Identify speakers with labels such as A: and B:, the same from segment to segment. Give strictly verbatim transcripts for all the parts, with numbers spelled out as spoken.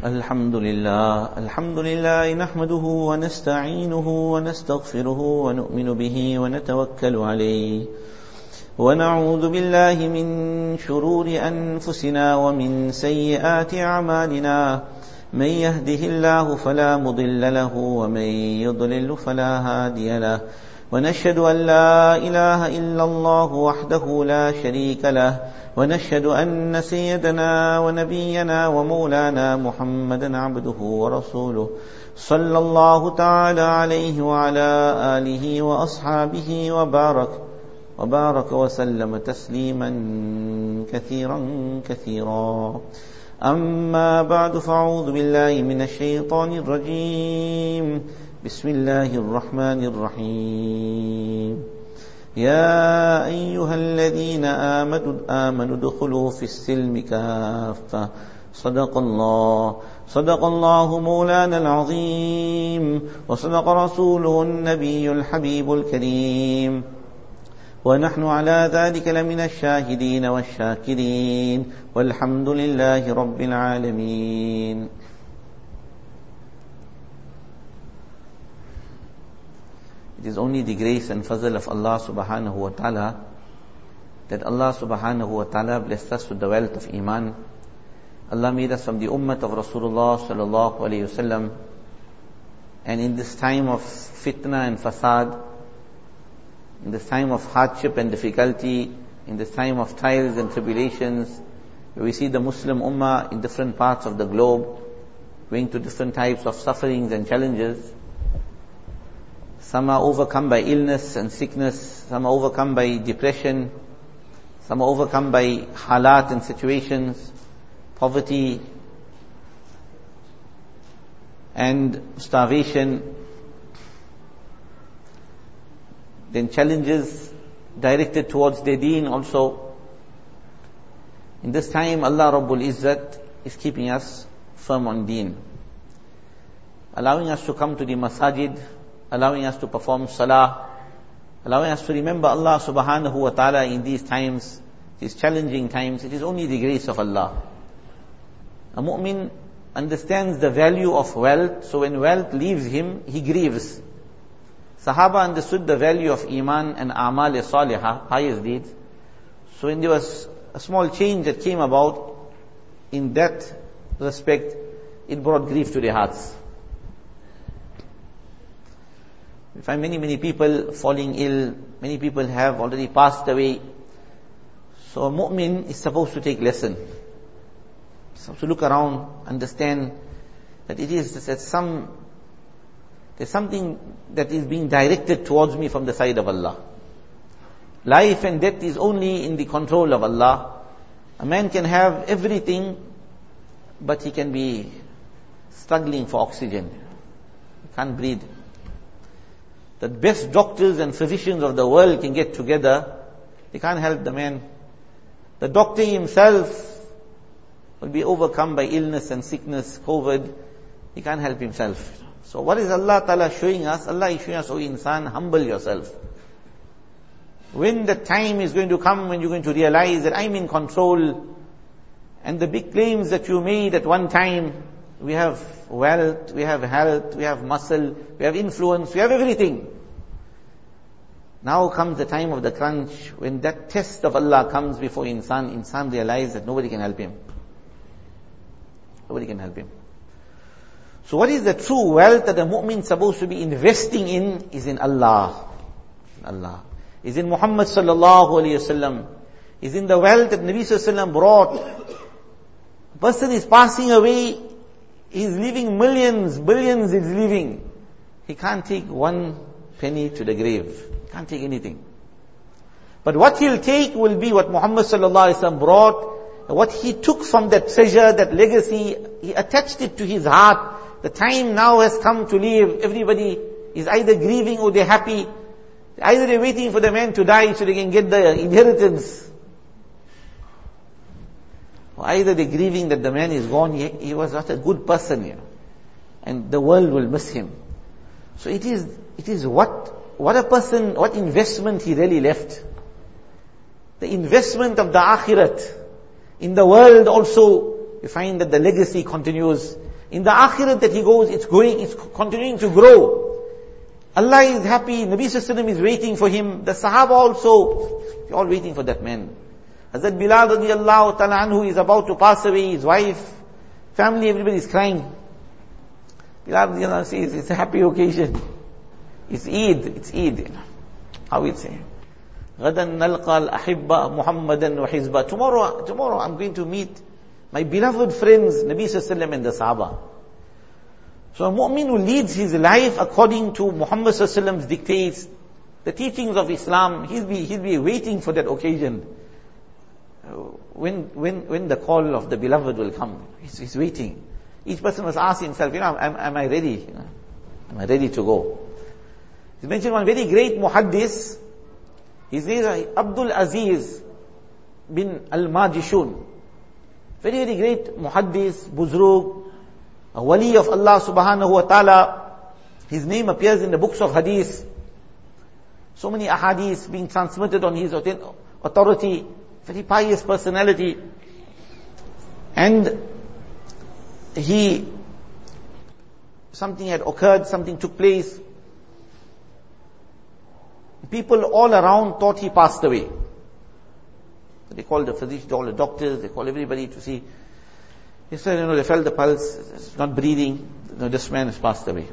A: الحمد لله الحمد لله نحمده ونستعينه ونستغفره ونؤمن به ونتوكل عليه ونعوذ بالله من شرور أنفسنا ومن سيئات أعمالنا من يهده الله فلا مضل له ومن يضلل فلا هادي له ونشهد أن لا إله إلا الله وحده لا شريك له ونشهد أن سيدنا ونبينا ومولانا محمدا عبده ورسوله صلى الله تعالى عليه وعلى آله وأصحابه وبارك وبارك وسلم تسليما كثيرا كثيرا أما بعد فأعوذ بالله من الشيطان الرجيم بسم الله الرحمن الرحيم يا أيها الذين آمنوا آمنوا ادخلوا في السلم كافة صدق الله صدق الله مولانا العظيم وصدق رسوله النبي الحبيب الكريم ونحن على ذلك لمن الشاهدين والشاكرين والحمد لله رب العالمين. It is only the grace and fazl of Allah subhanahu wa ta'ala that Allah subhanahu wa ta'ala blessed us with the wealth of Iman. Allah made us from the ummah of Rasulullah sallallahu alayhi wasallam, and in this time of fitna and fasad, in this time of hardship and difficulty, in this time of trials and tribulations, where we see the Muslim ummah in different parts of the globe going to different types of sufferings and challenges. Some are overcome by illness and sickness, some are overcome by depression, some are overcome by halat and situations, poverty and starvation, then challenges directed towards their deen also. In this time, Allah Rabbul Izzat is keeping us firm on deen, allowing us to come to the masajid, allowing us to perform salah, allowing us to remember Allah subhanahu wa ta'ala in these times, these challenging times. It is only the grace of Allah. A mu'min understands the value of wealth, so when wealth leaves him, he grieves. Sahaba understood the value of iman and a'mal salihah, pious deeds. So when there was a small change that came about in that respect, it brought grief to their hearts. We find many, many people falling ill. Many people have already passed away. So a mu'min is supposed to take lesson. So to look around, understand that it is that some, there's something that is being directed towards me from the side of Allah. Life and death is only in the control of Allah. A man can have everything, but he can be struggling for oxygen. He can't breathe. The best doctors and physicians of the world can get together, they can't help the man. The doctor himself will be overcome by illness and sickness, COVID. He can't help himself. So what is Allah Ta'ala showing us? Allah is showing us, O insan, humble yourself. When the time is going to come when you're going to realize that I'm in control, and the big claims that you made at one time, we have wealth, we have health, we have muscle, we have influence, we have everything. Now comes the time of the crunch, when that test of Allah comes before insan, insan realizes that nobody can help him. Nobody can help him. So what is the true wealth that the mu'min is supposed to be investing in? Is in Allah. Allah. Is in Muhammad sallallahu alayhi wasallam. Is in the wealth that Nabi sallallahu alayhi wasallam brought. A person is passing away, he is leaving millions, billions is leaving. He can't take one penny to the grave. He can't take anything. But what he'll take will be what Muhammad sallallahu alaihi wasallam brought. What he took from that treasure, that legacy, he attached it to his heart. The time now has come to leave. Everybody is either grieving or they're happy. Either they're waiting for the man to die so they can get the inheritance, or either they're grieving that the man is gone. He, he was not a good person here, and the world will miss him. So it is, it is what, what a person, what investment he really left. The investment of the akhirat. In the world also, you find that the legacy continues. In the akhirat that he goes, it's going, it's continuing to grow. Allah is happy, Nabi Sallallahu Alaihi Wasallam is waiting for him, the Sahaba also, they're all waiting for that man. Hazrat Bilal radiallahu ta'ala anhu is about to pass away, his wife, family, everybody is crying. Bilal radiallahu anhu says, it's a happy occasion. It's Eid, it's Eid. How we say? غَدًا نَلْقَى الْأَحِبَّ مُحَمَّدًا وَحِزْبًا. Tomorrow, tomorrow I'm going to meet my beloved friends, Nabi Sallallahu Alaihi Wasallam and the Sahaba. So a mu'min who leads his life according to Muhammad Sallallahu Alaihi Wasallam's dictates, the teachings of Islam, he'll be, he'll be waiting for that occasion. When, when, when the call of the beloved will come, he's, he's waiting. Each person must ask himself, you know, am, am I ready? You know, am I ready to go? He mentioned one very great muhaddis. His name is Abdul Aziz bin Al-Majishun. Very, very great muhaddis, buzrug, a wali of Allah subhanahu wa ta'ala. His name appears in the books of hadith. So many ahadith being transmitted on his authority. Very pious personality. And he, something had occurred, something took place. People all around thought he passed away. So they called the physicians, all the doctors, they called everybody to see. He said, you know, they felt the pulse, it's not breathing. No, this man has passed away.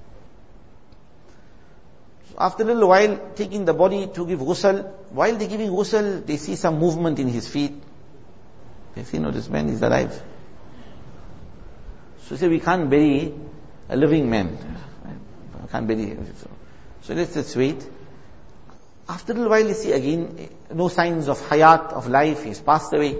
A: So after a little while, taking the body to give ghusl, while they're giving ghusl, they see some movement in his feet. They see, no, this man is alive. So they say, we can't bury a living man. We can't bury him. So let's just wait. After a little while, you see again, no signs of hayat, of life, he's passed away.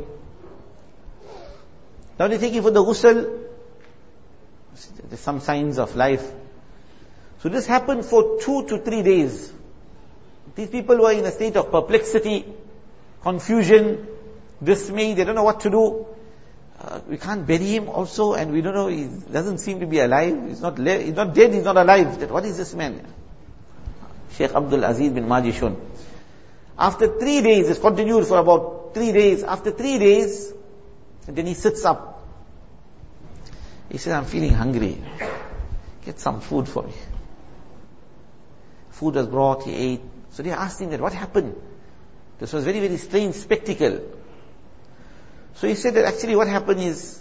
A: Now they take him for the ghusl. There's some signs of life. So this happened for two to three days. These people were in a state of perplexity, confusion, dismay, they don't know what to do. Uh, we can't bury him also, and we don't know, he doesn't seem to be alive. He's not, le- he's not dead, he's not alive. What is this man? Sheikh Abdul Aziz bin Majishun. After three days, it's continued for about three days. After three days, and then he sits up. He says, I'm feeling hungry. Get some food for me. Food was brought, he ate. So they asked him that, what happened? This was very, very strange spectacle. So he said that actually what happened is,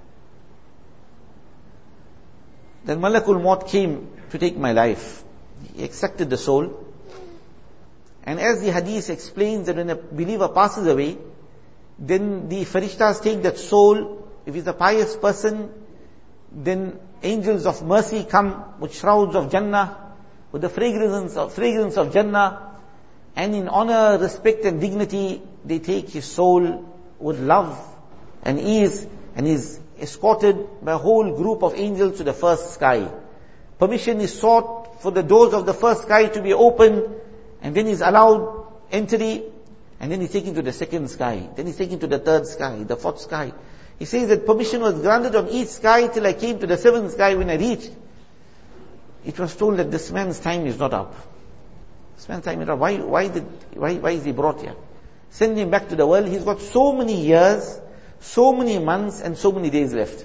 A: that Malakul Maut came to take my life. He extracted the soul. And as the hadith explains that when a believer passes away, then the farishtas take that soul. If he's a pious person, then angels of mercy come with shrouds of Jannah, with the fragrance of, fragrance of Jannah, and in honor, respect and dignity, they take his soul with love and ease, and is escorted by a whole group of angels to the first sky. Permission is sought for the doors of the first sky to be opened, and then he's allowed entry, and then he's taken to the second sky, then he's taken to the third sky, the fourth sky. He says that permission was granted on each sky till I came to the seventh sky. When I reached, it was told that this man's time is not up. This man's time is not up. Why, why did, why, why is he brought here? Send him back to the world. He's got so many years, so many months, and so many days left.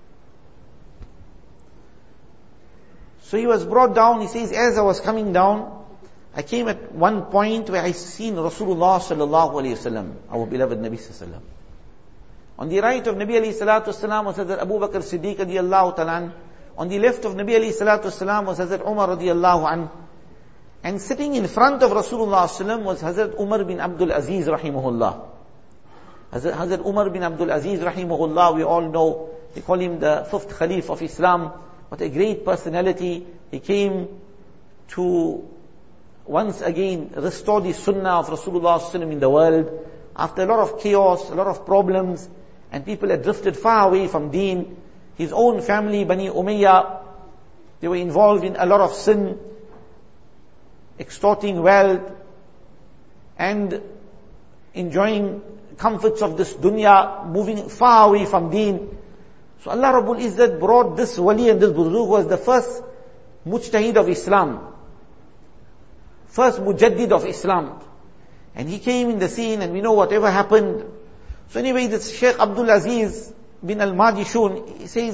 A: So he was brought down. He says, as I was coming down, I came at one point where I seen Rasulullah sallallahu alaihi wasallam, our beloved Nabi sallallahu alaihi wasallam. On the right of Nabi alayhi salatu wasalam was Hazrat Abu Bakr Siddiq radiyallahu ta'ala. On the left of Nabi alayhi salatu wasalam was Hazrat Umar radiyallahu an. And sitting in front of Rasulullah sallam was Hazrat Umar bin Abdul Aziz rahimahullah. Hazrat, Hazrat Umar bin Abdul Aziz rahimahullah, we all know, they call him the fifth Khalif of Islam. What a great personality. He came to once again restore the sunnah of Rasulullah sallam in the world. After a lot of chaos, a lot of problems, and people had drifted far away from deen. His own family, Bani Umayyah, they were involved in a lot of sin, extorting wealth, and enjoying comforts of this dunya, moving far away from deen. So Allah Rabbul Izzat brought this wali and this burzug, who was the first mujtahid of Islam, first mujaddid of Islam. And he came in the scene, and we know whatever happened. So anyway, this Sheikh Abdul Aziz bin Al-Majishun, he says that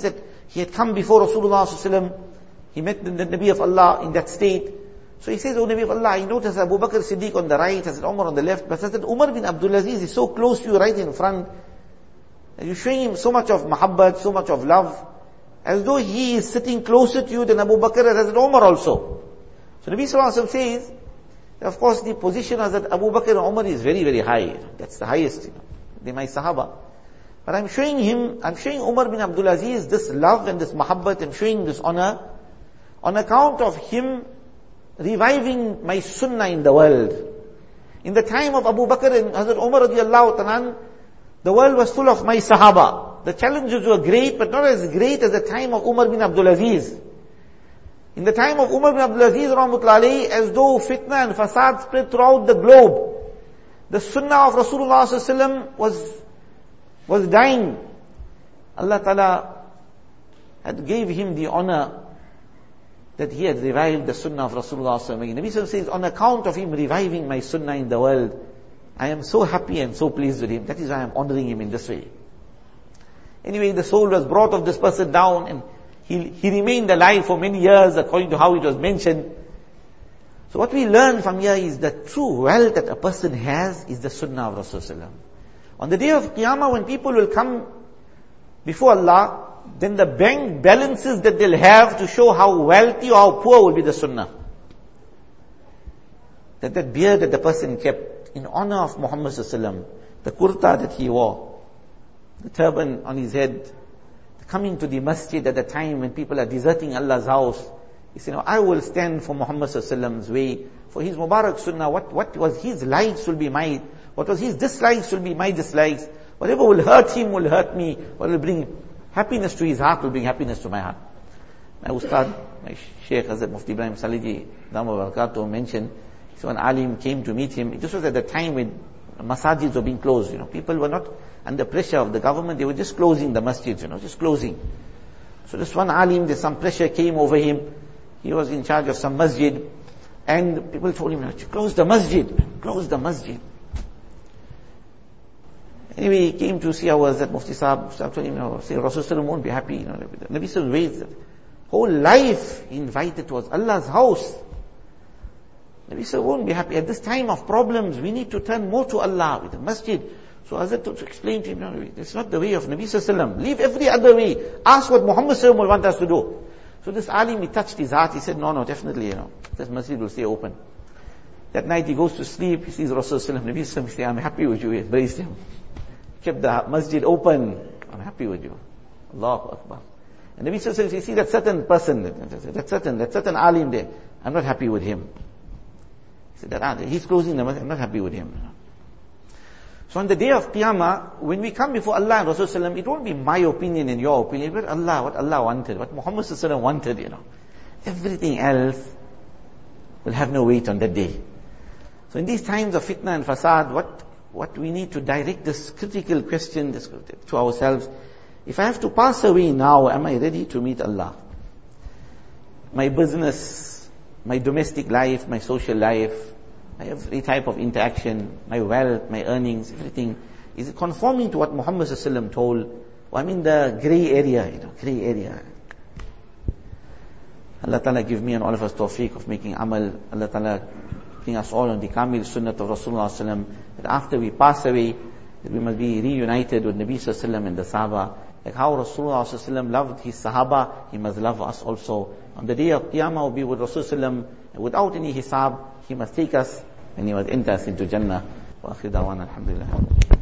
A: he had come before Rasulullah sallallahu alaihi wasallam. He met the, the Nabi of Allah in that state. So he says, "O Nabi of Allah, I noticed Abu Bakr Siddiq on the right, Hazrat Umar on the left, but Hazrat Umar bin Abdul Aziz is so close to you right in front. You're showing him so much of mahabbat, so much of love, as though he is sitting closer to you than Abu Bakr and Hazrat Umar also." So Nabi sallallahu alaihi wasallam says, of course the position of Hazrat Abu Bakr and Umar is very, very high. That's the highest, you know. They're my Sahaba. But I'm showing him, I'm showing Umar bin Abdul Aziz this love and this mahabbat, I'm showing this honor, on account of him reviving my sunnah in the world. In the time of Abu Bakr and Hazrat Umar radiallahu ta'ala, the world was full of my Sahaba. The challenges were great, but not as great as the time of Umar bin Abdul Aziz. In the time of Umar bin Abdul Aziz, rahmatullahi alayhi, as though fitna and fasad spread throughout the globe, the sunnah of Rasulullah sallallahu alaihi wasallam was, was dying. Allah Ta'ala had gave him the honor that he had revived the sunnah of Rasulullah sallallahu alaihi wasallam. Nabi sallallahu alaihi wasallam says, on account of him reviving my sunnah in the world, I am so happy and so pleased with him. That is why I am honoring him in this way. Anyway, the soul was brought of this person down, and he, he remained alive for many years according to how it was mentioned. So what we learn from here is that true wealth that a person has is the sunnah of Rasulullah. On the day of Qiyamah, when people will come before Allah, then the bank balances that they'll have to show how wealthy or how poor will be the sunnah. That that beard that the person kept in honor of Muhammad sallallahu alaihi wasallam, the kurta that he wore, the turban on his head, coming to the masjid at the time when people are deserting Allah's house, he said, you know, I will stand for Muhammad sallallahu alaihi wasallam's way, for his Mubarak sunnah. What, what was his likes will be my, what was his dislikes will be my dislikes. Whatever will hurt him will hurt me. What will bring happiness to his heart will bring happiness to my heart. My Ustad, my Shaykh Hazrat Mufti Ibrahim Saliji, Dhamma Barakatuh, mentioned, so when Alim came to meet him, this was at the time when masajids were being closed, you know. People were not under pressure of the government, they were just closing the masjids, you know, just closing. So this one Alim, there's some pressure came over him. He was in charge of some masjid, and people told him, close the masjid, close the masjid. Anyway, he came to see ours that Mufti Sahib, Sahib told him, you know, say, Rasulullah won't be happy, you know. Nabi Sallallahu Alaihi Wasallam, whole life he invited towards Allah's house. Nabi Sallallahu won't be happy. At this time of problems, we need to turn more to Allah with the masjid. So Hazrat to explain to him, no, it's not the way of Nabi Sallallahu Alaihi Wasallam. Leave every other way. Ask what Muhammad Sallallahu Alaihi Wasallam will want us to do. So this Alim, he touched his heart. He said, no, no, definitely, you know, this masjid will stay open. That night he goes to sleep. He sees Rasulullah. Nabi Sallallahu Alaihi Wasallam say, I'm happy with you. He embraced him. Kept the masjid open. I'm happy with you. Allahu Akbar. And Nabi Sallallahu Alaihi Wasallam, you see that certain person, that certain, that certain Alim there, I'm not happy with him. He said, that, he's closing the masjid, I'm not happy with him. So on the day of Qiyamah, when we come before Allah and Rasulullah, it won't be my opinion and your opinion, but Allah, what Allah wanted, what Muhammad Sallallahu Alaihi Wasallam wanted, you know. Everything else will have no weight on that day. So in these times of fitna and fasad, what, what we need to direct this critical question this, to ourselves, if I have to pass away now, am I ready to meet Allah? My business, my domestic life, my social life, every type of interaction, my wealth, my earnings, everything, is it conforming to what Muhammad Sallallahu Alaihi Wasallam told? Or I'm in the grey area, you know, grey area. Allah Ta'ala give me and all of us tawfiq of making amal. Allah Ta'ala bring us all on the Kamil Sunnat of Rasulullah Sallallahu Alaihi Wasallam, that after we pass away, that we must be reunited with Nabi Sallallahu Alaihi Wasallam and the Sahaba. Like how Rasulullah Sallallahu Alaihi Wasallam loved his Sahaba, he must love us also. On the day of Qiyamah, we'll be with Rasulullah Sallallahu Alaihi Wasallam, without any hisab. He must take us and he must enter us into Jannah. Wa akhir da'wana alhamdulillah.